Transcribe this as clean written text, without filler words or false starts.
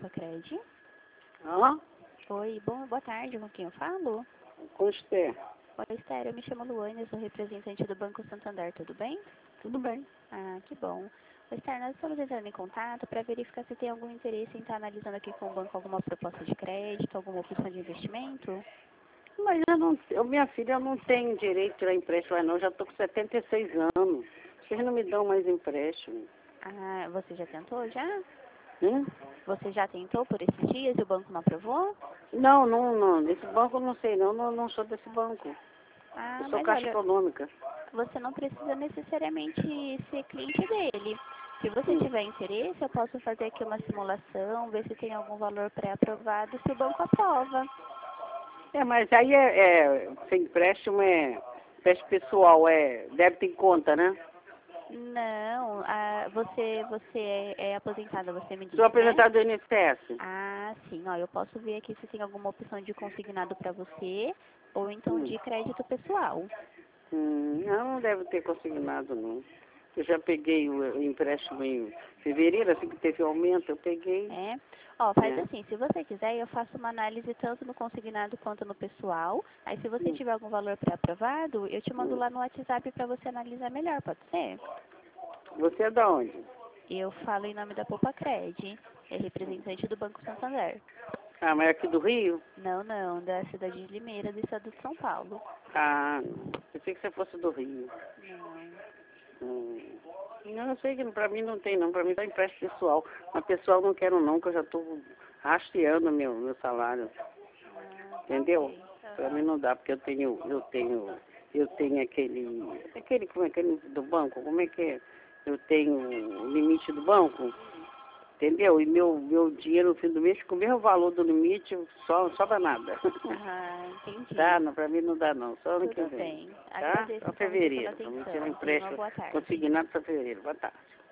Papacred. Hã? Oi, boa tarde, com quem eu falo? Com você. Oi, Esther, eu me chamo Luane, eu sou representante do Banco Santander, tudo bem? Tudo bem. Ah, que bom. Oi, Esther, nós estamos entrando em contato para verificar se tem algum interesse em estar analisando aqui com o banco alguma proposta de crédito, alguma opção de investimento. Mas minha filha não tem direito a empréstimo, não. Eu já estou com 76 anos. Vocês não me dão mais empréstimo. Ah, você já tentou já? Hum? Você já tentou por esses dias e o banco não aprovou? Não. Desse banco eu não sei, não. Não sou desse banco. Ah, Eu sou mas Caixa olha, Econômica. você não precisa necessariamente ser cliente dele. Se você Hum. tiver interesse, eu posso fazer aqui uma simulação, ver se tem algum valor pré-aprovado, se o banco aprova. Mas aí sem empréstimo empréstimo pessoal, débito em conta, né? Não, você é aposentada, você me Sou disse, né? apresentado do INSS. Ah, sim, ó, eu posso ver aqui se tem alguma opção de consignado para você, ou então Hum. de crédito pessoal. Não deve ter consignado, não. Eu já peguei o empréstimo em fevereiro, assim que teve aumento, eu peguei. É. Ó, faz É. assim, se você quiser, eu faço uma análise tanto no consignado quanto no pessoal. Aí, se você Hum, tiver algum valor pré-aprovado, eu te mando hum. lá no WhatsApp para você analisar melhor, pode ser? Você é da onde? Eu falo em nome da Popacred, é representante do Banco Santander. Ah, mas é aqui do Rio? Não, da cidade de Limeira, do estado de São Paulo. Ah, não. Pensei que você fosse do Rio. Não. Não, eu sei que pra mim não tem, não. Pra mim tá empréstimo pessoal. Mas pessoal não quero, não, que eu já tô rasteando meu salário. Ah, tá Entendeu? ok. Pra mim Aham. não dá, porque eu tenho aquele, como é que é do banco, como é que é? Eu tenho o limite do banco, entendeu? E meu dinheiro no fim do mês, com o mesmo valor do limite, só não sobra nada. Ah, entendi. Tá? Não, pra mim não dá não, só ano que Tudo vem. bem. Tá? Agradeço Só então, viu, pela fevereiro, pra mim tirar um atenção. Tenha uma empréstimo boa tarde. consignado pra fevereiro. Boa tarde.